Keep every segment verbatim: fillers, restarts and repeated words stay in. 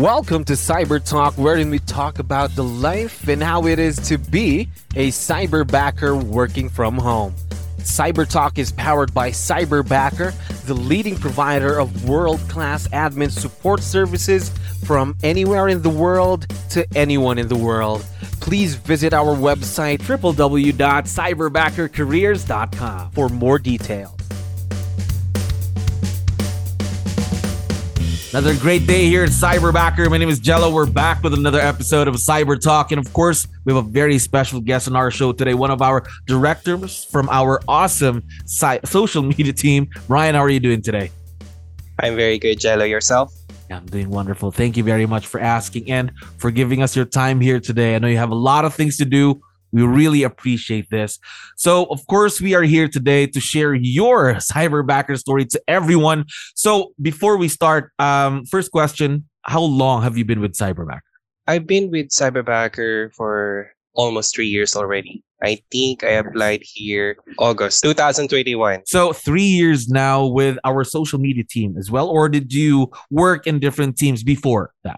Welcome to Cyber Talk, wherein we talk about the life and how it is to be a cyberbacker working from home. Cyber Talk is powered by Cyberbacker, the leading provider of world-class admin support services from anywhere in the world to anyone in the world. Please visit our website w w w dot cyberbacker careers dot com for more details. Another great day here at Cyberbacker. My name is Jello. We're back with another episode of Cyber Talk. And of course, we have a very special guest on our show today. One of our directors from our awesome si- social media team. Ryan, how are you doing today? I'm very good, Jello. Yourself? Yeah, I'm doing wonderful. Thank you very much for asking and for giving us your time here today. I know you have a lot of things to do. We really appreciate this. So, of course, we are here today to share your Cyberbacker story to everyone. So, before we start, um, first question, how long have you been with Cyberbacker? I've been with Cyberbacker for almost three years already. I think I applied here August twenty twenty-one. So, three years now with our social media team as well, or did you work in different teams before that?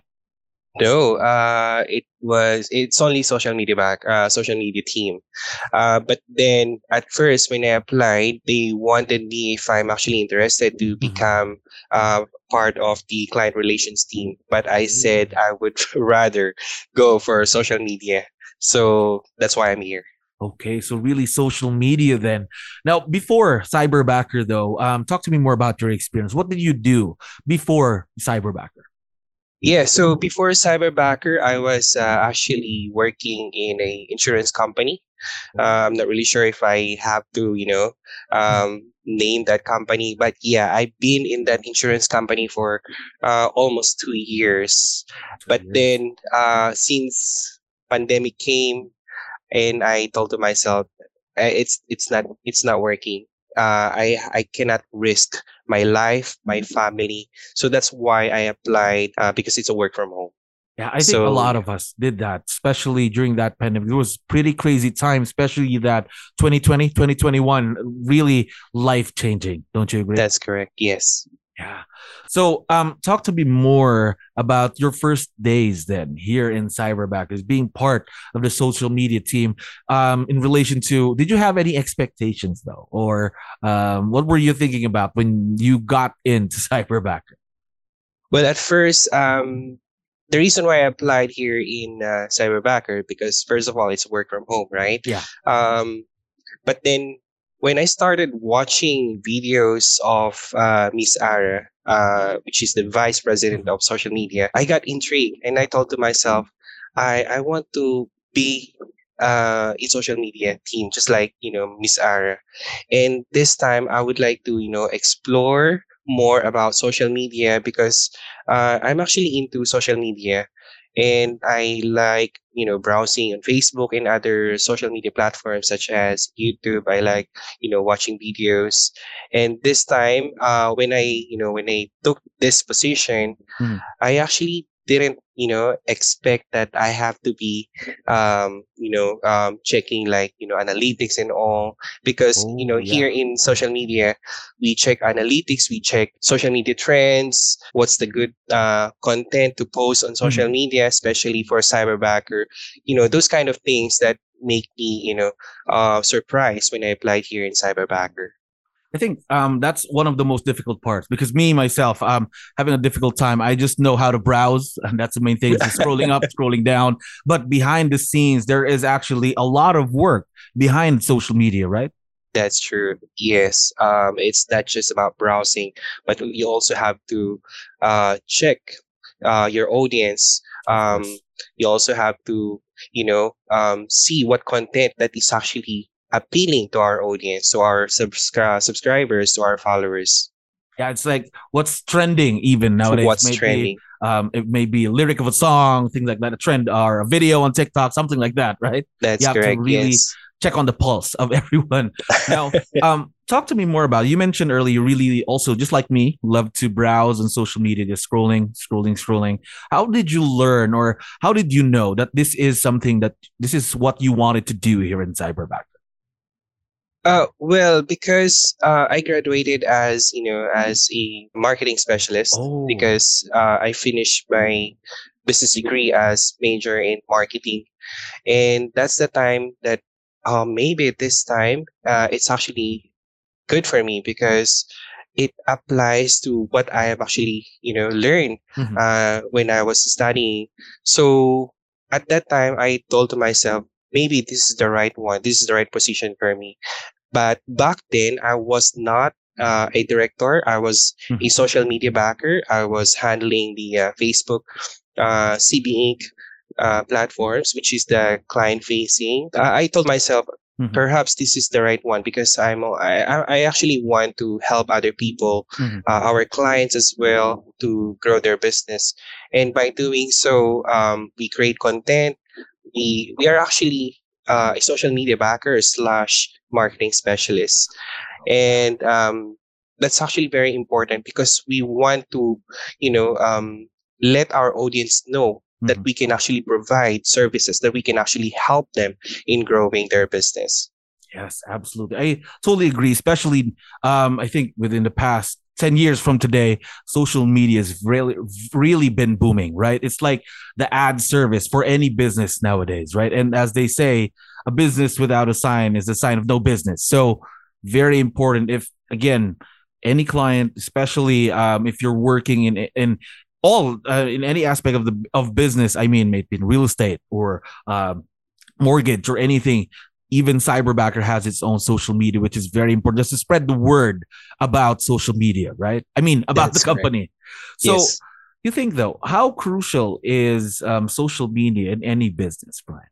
No, uh, it was, it's only social media back, uh, social media team. Uh, but then at first when I applied, they wanted me if I'm actually interested to become uh, part of the client relations team. But I said I would rather go for social media. So that's why I'm here. Okay, so really social media then. Now, before Cyberbacker though, um, talk to me more about your experience. What did you do before Cyberbacker? Yeah, so before Cyberbacker, I was uh, actually working in a insurance company. Uh, I'm not really sure if I have to, you know, um, name that company, but yeah, I've been in that insurance company for uh, almost two years. But then, uh, since pandemic came, and I told to myself, uh, it's it's not it's not working. Uh, I I cannot risk my life, my family. So that's why I applied uh, because it's a work from home. Yeah, I think So- a lot of us did that, especially during that pandemic. It was pretty crazy time, especially that twenty twenty, twenty twenty-one, really life-changing. Don't you agree? That's correct. Yes. Yeah. So, um, talk to me more about your first days then here in Cyberbackers, being part of the social media team. Um, in relation to, did you have any expectations though, or um, what were you thinking about when you got into Cyberbacker? Well, at first, um, the reason why I applied here in uh, Cyberbacker because first of all, it's work from home, right? Yeah. Um, but then when I started watching videos of uh, Miss Ara, uh, which is the vice president of social media, I got intrigued and I thought to myself, I I want to be uh, in social media team just like you know Miss Ara, and this time I would like to you know explore more about social media because uh, I'm actually into social media and I like you know browsing on Facebook and other social media platforms such as YouTube. I like you know watching videos, and this time uh, when I you know when I took this position, Mhm. I actually didn't you know expect that I have to be um, you know um, checking like you know analytics and all because you Oh, know yeah. here in social media we check analytics, we check social media trends, what's the good uh, content to post on social media, especially for Cyberbacker, you know those kind of things that make me you know uh, surprised when I applied here in Cyberbacker. I think um, that's one of the most difficult parts because me myself, um, having a difficult time. I just know how to browse, and that's the main thing: is scrolling up, scrolling down. But behind the scenes, there is actually a lot of work behind social media, right? That's true. Yes. Um, it's not just about browsing, but you also have to uh, check uh, your audience. Of Um, course. you also have to, you know, um, see what content that is actually appealing to our audience, to our subscri- subscribers, to our followers. Yeah, it's like what's trending even nowadays. What's Maybe trending? um, it may be a lyric of a song, things like that, a trend or a video on TikTok, something like that, right? That's You have to correct. really Yes. check on the pulse of everyone. Now, um, talk to me more about. You mentioned earlier, you really also just like me, love to browse on social media, just scrolling, scrolling, scrolling. How did you learn, or how did you know that this is something that this is what you wanted to do here in Cyberback? Uh, well, because uh, I graduated as you know as a marketing specialist Oh. because uh, I finished my business degree as major in marketing, and that's the time that uh, maybe this time uh, it's actually good for me because it applies to what I have actually you know learned Mhm. uh, when I was studying. So at that time, I told to myself, maybe this is the right one. This is the right position for me. But back then, I was not uh, a director. I was a Mhm. social media backer. I was handling the uh, Facebook, uh, C B Inc uh, platforms, which is the client facing. Uh, I told myself, Mhm. perhaps this is the right one because I'm I, I I actually want to help other people, Mhm. uh, our clients as well, to grow their business. And by doing so, um, we create content. We we are actually uh, a social media backer slash marketing specialist, and um, that's actually very important because we want to, you know, um, let our audience know that Mhm. we can actually provide services that we can actually help them in growing their business. Yes, absolutely. I totally agree. Especially, um, I think within the past ten years from today, social media has really, really been booming, right? It's like the ad service for any business nowadays, right? And as they say, a business without a sign is a sign of no business. So, very important. If, again, any client, especially um, if you're working in, in, all uh, in any aspect of the of business, I mean, maybe in real estate or um, mortgage or anything, even Cyberbacker has its own social media, which is very important just to spread the word about social media, right? I mean, about the That's correct. company. So, Yes. you think though, how crucial is um, social media in any business, Brian?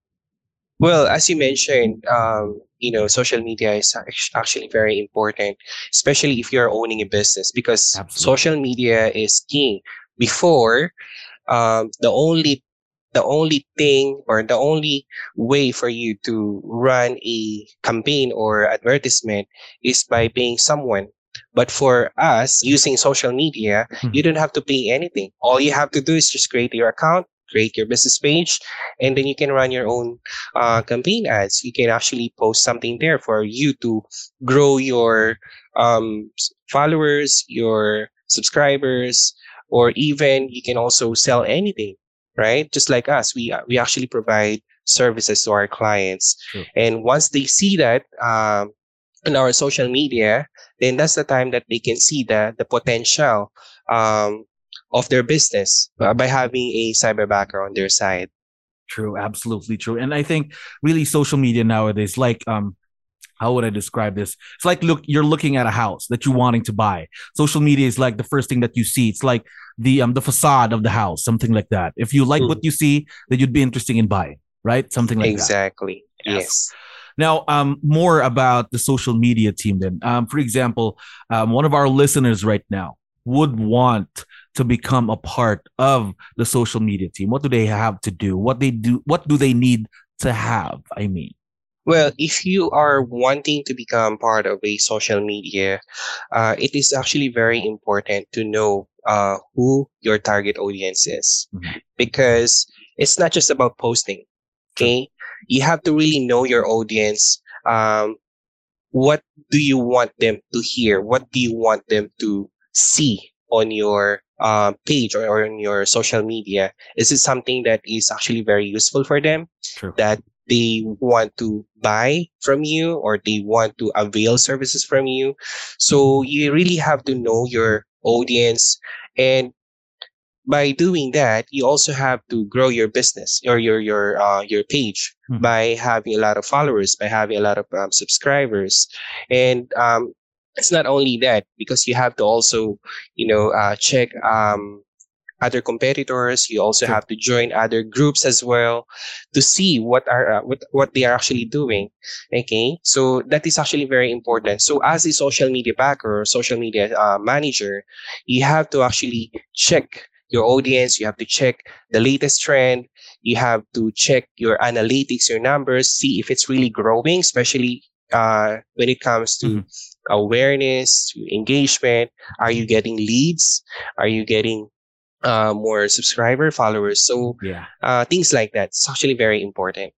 Well, as you mentioned, um, you know, social media is act- actually very important, especially if you're owning a business, because Absolutely. social media is king. Before, um, the only the only thing or the only way for you to run a campaign or advertisement is by paying someone. But for us using social media, you Mhm. don't have to pay anything. All you have to do is just create your account, create your business page, and then you can run your own uh, campaign ads. You can actually post something there for you to grow your um, s- followers, your subscribers, or even you can also sell anything, right? Just like us, we uh, we actually provide services to our clients, True. and once they see that um, on our social media, then that's the time that they can see the the potential um, of their business uh, by having a cyberbacker on their side. True, absolutely true. And I think really social media nowadays, like um, how would I describe this? It's like look, you're looking at a house that you're wanting to buy. Social media is like the first thing that you see. It's like the um the facade of the house, something like that. If you like what Mhm. you see, then you'd be interested in buying, right? Something like that. Exactly. Yes. Yes. Now, um, more about the social media team. Then, um, for example, um, one of our listeners right now would want to become a part of the social media team. What do they have to do? What they do? What do they need to have? I mean. Well, if you are wanting to become part of a social media, uh, it is actually very important to know uh, who your target audience is, Mhm. because it's not just about posting. True. Okay, you have to really know your audience. Um, what do you want them to hear? What do you want them to see on your uh, page or, or on your social media? Is it something that is actually very useful for them, True. that they want to buy from you or they want to avail services from you? So you really have to know your audience, and by doing that, you also have to grow your business or your your uh, your page Mhm. by having a lot of followers, by having a lot of um, subscribers, and um, it's not only that, because you have to also, you know, uh, check um, other competitors. You also True. have to join other groups as well to see what are uh, what what they are actually doing. Okay, so that is actually very important. So as a social media backer or social media uh, manager, you have to actually check your audience. You have to check the latest trend. You have to check your analytics, your numbers, see if it's really growing, especially uh, when it comes to Mhm. awareness, to engagement. Are you getting leads? Are you getting uh, more subscriber followers? So Yeah. uh, things like that. It's actually very important.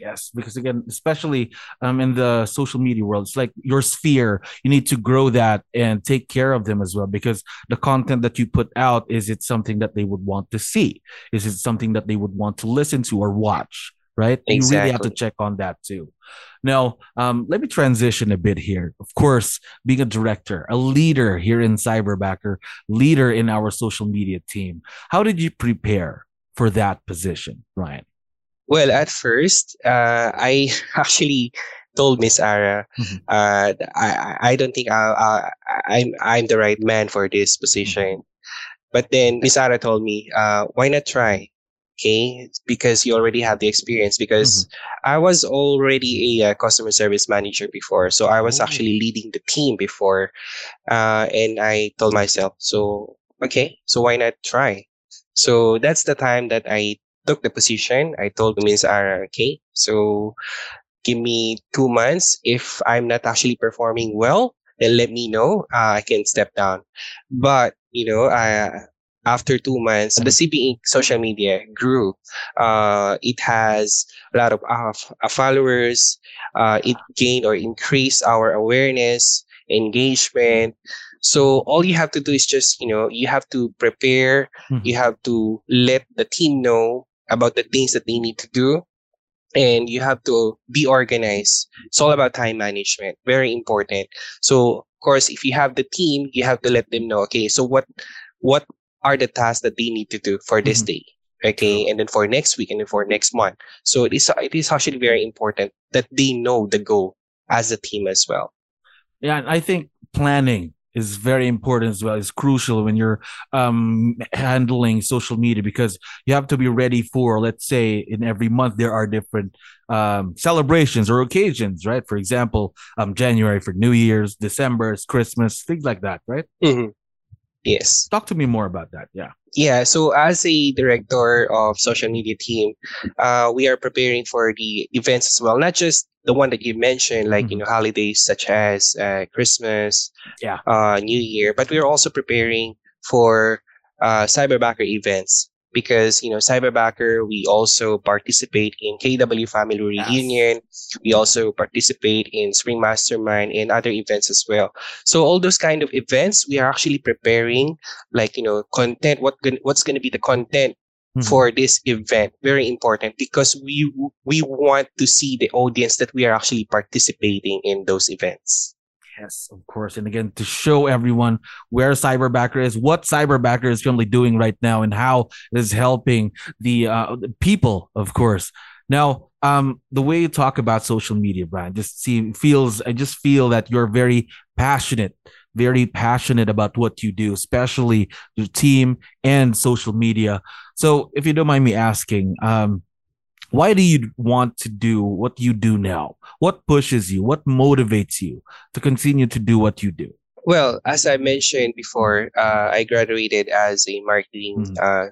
Yes, because again, especially um, in the social media world, it's like your sphere. You need to grow that and take care of them as well. Because the content that you put out, is it something that they would want to see? Is it something that they would want to listen to or watch? Right? You really have to Exactly. check on that too. Now, um, let me transition a bit here. Of course, being a director, a leader here in Cyberbacker, leader in our social media team. How did you prepare for that position, Ryan? Well, at first, uh, I actually told Miss Ara, Mhm, uh, th- I I I don't think I'll, i I'm I'm the right man for this mhm, position. But then Miss Ara told me, uh, why not try? Okay, because you already have the experience. mhm. Because I was already a, uh customer service manager before, so I was Oh. actually leading the team before. Uh, and I told myself, so okay, so why not try? So that's the time that I took the position. I told Miss Ara, okay, so give me two months. If I'm not actually performing well, then let me know. Uh, I can step down. But you know, I, after two months, the C B E social media grew. Uh, it has a lot of uh, f- uh, followers. Uh, it gained or increased our awareness, engagement. So all you have to do is just, you know, you have to prepare. You Mhm, have to let the team know about the things that they need to do, and you have to be organized. It's all about time management, very important. So, of course, if you have the team, you have to let them know. Okay, so what what are the tasks that they need to do for this mhm. day? Okay, True. and then for next week, and then for next month. So it is it is actually very important that they know the goal as a team as well. Yeah, and I think planning is very important as well. It's crucial when you're um, handling social media, because you have to be ready for, let's say, in every month there are different um, celebrations or occasions, right? For example, um, January for New Year's, December is Christmas, things like that, right? Hmm. Yes. Talk to me more about that. Yeah. Yeah, so as a director of social media team, uh, we are preparing for the events as well, not just the one that you mentioned, like you Mhm. know holidays such as uh, Christmas, Yeah. uh, New Year, but we are also preparing for uh, Cyberbacker events, because you know Cyberbacker, we also participate in K W Family Yes. Reunion, we also participate in Spring Mastermind and other events as well. So all those kind of events, we are actually preparing, like you know content. What gon- what's going to be the content Mhm. for this event? Very important, because we we want to see the audience that we are actually participating in those events. Yes, of course. And again, to show everyone where Cyberbacker is, what Cyberbacker is currently doing right now, and how it is helping the, uh, the people, of course. Now, um, the way you talk about social media, Brian, just see feels I just feel that you're very passionate, very passionate about what you do, especially your team and social media. So, if you don't mind me asking, um, why do you want to do what you do now? What pushes you? What motivates you to continue to do what you do? Well, as I mentioned before, uh, I graduated as a marketing, Mhm. uh,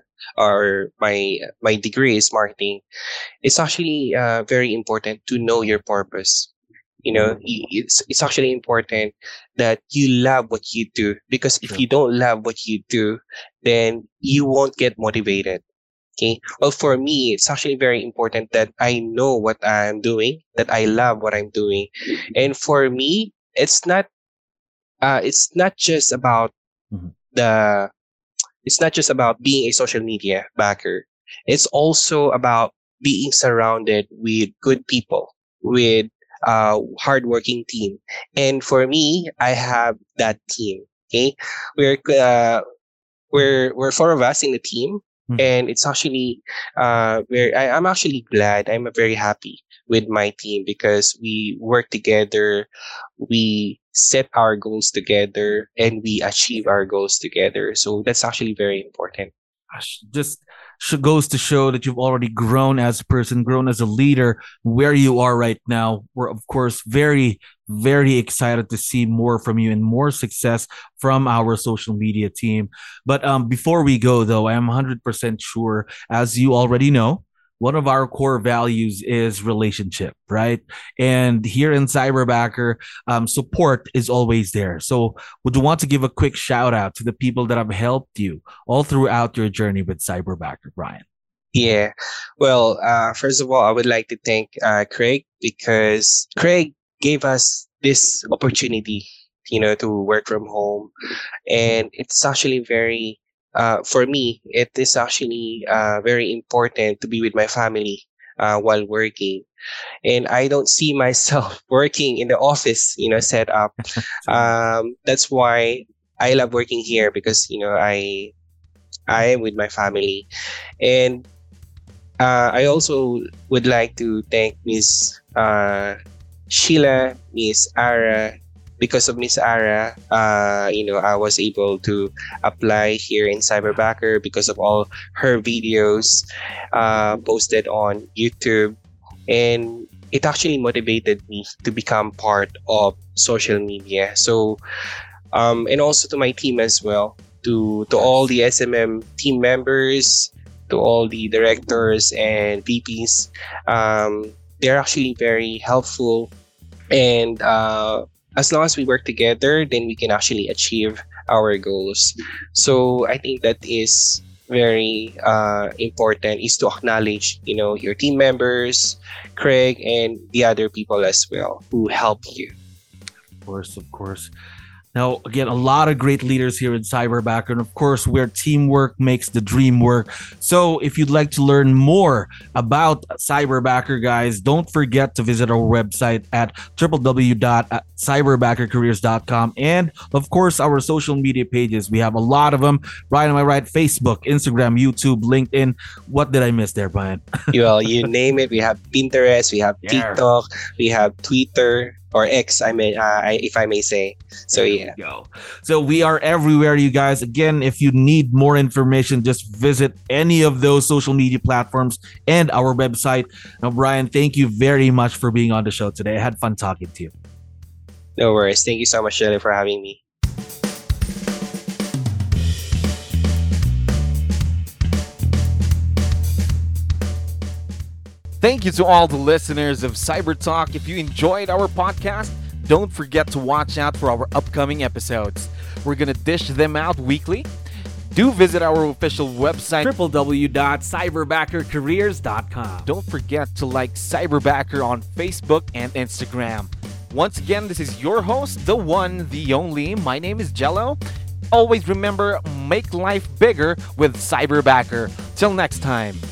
or my my degree is marketing. It's actually uh, very important to know your purpose. You know, y- it's it's actually important that you love what you do, because if True. you don't love what you do, then you won't get motivated. Okay. Well, for me, it's actually very important that I know what I'm doing, that I love what I'm doing, and for me, it's not uh, it's not just about Mhm. the it's not just about being a social media backer. It's also about being surrounded with good people, with a hardworking team. And for me, I have that team. Okay, we're uh, we're we're four of us in the team, Mhm. and it's actually uh very I, I'm actually glad, I'm very happy with my team, because we work together, we set our goals together, and we achieve our goals together, so that's actually very important. Gosh, just sh- goes to show that you've already grown as a person, grown as a leader, where you are right now. We're, of course, very, very excited to see more from you and more success from our social media team. But um, before we go, though, I am one hundred percent sure, as you already know, one of our core values is relationship, right? And here in Cyberbacker, um, support is always there. So, would you want to give a quick shout out to the people that have helped you all throughout your journey with Cyberbacker, Brian? Yeah. Well, uh, first of all, I would like to thank uh, Craig because Craig gave us this opportunity, you know, to work from home, and it's actually very, uh, for me, it is actually uh, very important to be with my family uh, while working, and I don't see myself working in the office, you know, set up. True. Um, that's why I love working here because you know I I am with my family, and uh, I also would like to thank Miss uh, Sheila, Miss Ara. Because of Miss Ara, uh, you know, I was able to apply here in Cyberbacker because of all her videos uh, posted on YouTube, and it actually motivated me to become part of social media. So, um, and also to my team as well, to to all Yes. the S M M team members, to all the directors and V Ps. Um, they're actually very helpful, and uh, as long as we work together, then we can actually achieve our goals. So I think that is very uh, important is to acknowledge, you know, your team members, Craig, and the other people as well who help you. Of course, of course. Now, again, a lot of great leaders here in Cyberbacker, and of course, where teamwork makes the dream work. So, if you'd like to learn more about Cyberbacker, guys, don't forget to visit our website at w w w dot cyberbacker careers dot com, and of course, our social media pages. We have a lot of them. Brian, am I right? Facebook, Instagram, YouTube, LinkedIn. What did I miss there, Brian? Well, you name it. We have Pinterest, we have Yeah. TikTok, we have Twitter or X. I mean, uh, I, if I may say. So There yeah. we go. So we are everywhere, you guys. Again, if you need more information, just visit any of those social media platforms and our website. Now, Brian, thank you very much for being on the show today. I had fun talking to you. No worries. Thank you so much, Jelly, for having me. Thank you to all the listeners of Cyber Talk. If you enjoyed our podcast, don't forget to watch out for our upcoming episodes. We're going to dish them out weekly. Do visit our official website, w w w dot cyberbacker careers dot com. Don't forget to like Cyberbacker on Facebook and Instagram. Once again, this is your host, the one, the only. My name is Jello. Always remember, make life bigger with Cyberbacker. Till next time.